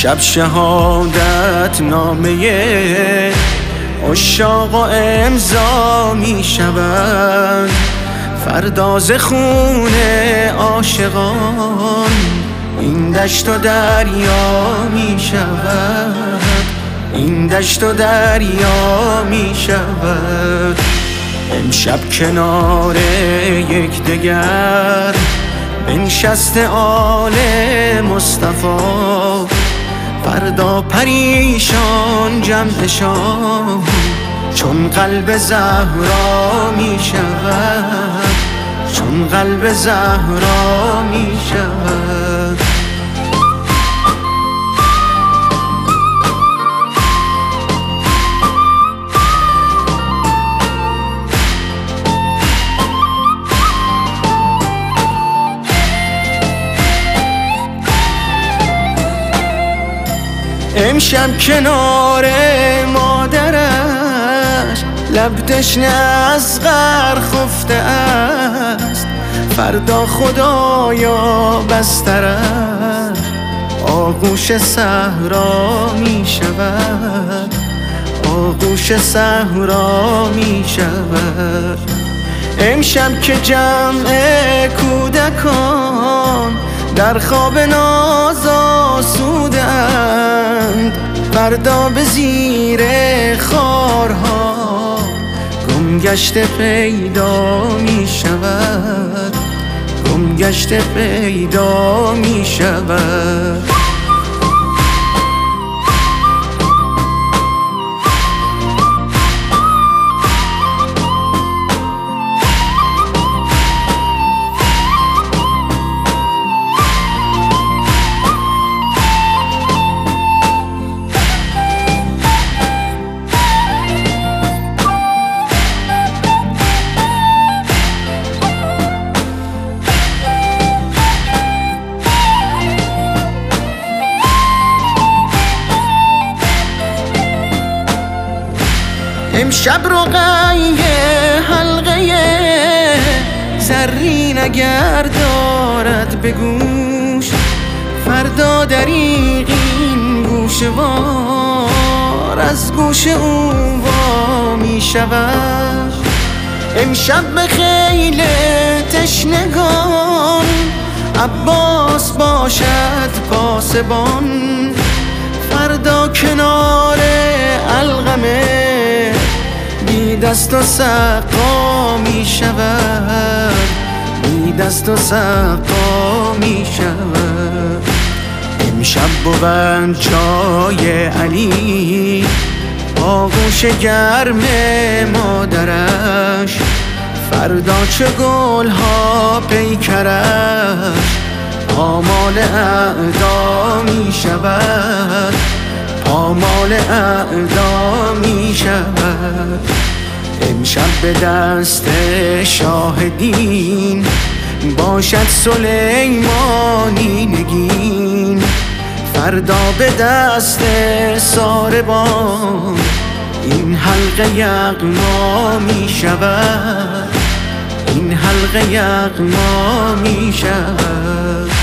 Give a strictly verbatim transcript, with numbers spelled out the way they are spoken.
امشب شهادت نامه عشاق و امضا می شود، فردا ز خون عاشقان این دشت و دریا می شود، این دشت و دریا می شود. امشب کنار یکدیگر بنشست آل مصطفی، فردا پریشان جمعشان چون قلب زهرا می شود، چون قلب زهرا می شود. امشب کنار مادرش لب تشنه از غر خفته است، فردا خدایا بسترش آغوش صحرا می شود، آغوش صحرا می شود. امشب که جمع کودکان در خواب ناز آسودند، فردا به زیر خارها گم گشته پیدا می شود، گم گشته پیدا می شود. امشب رقیه حلقه زرین اگر دارد به گوش، فردا دریغین گوشوار از گوش او وا می شود. امشب به خیل تشنگان عباس باشد پاسبان، فردا کنار علقمه بی دست و سقا می شود، بی دست و سقا می شود. امشب بود چای علی آغوش گرم مادرش، فردا چه گل ها پیکرش آمال اعدا می شود، آمال اعدا می شود. امشب به دست شاهدین باشد سلیمانی نگین، فردا به دست ساربان این حلقه یغما می شود، این حلقه یغما می شود.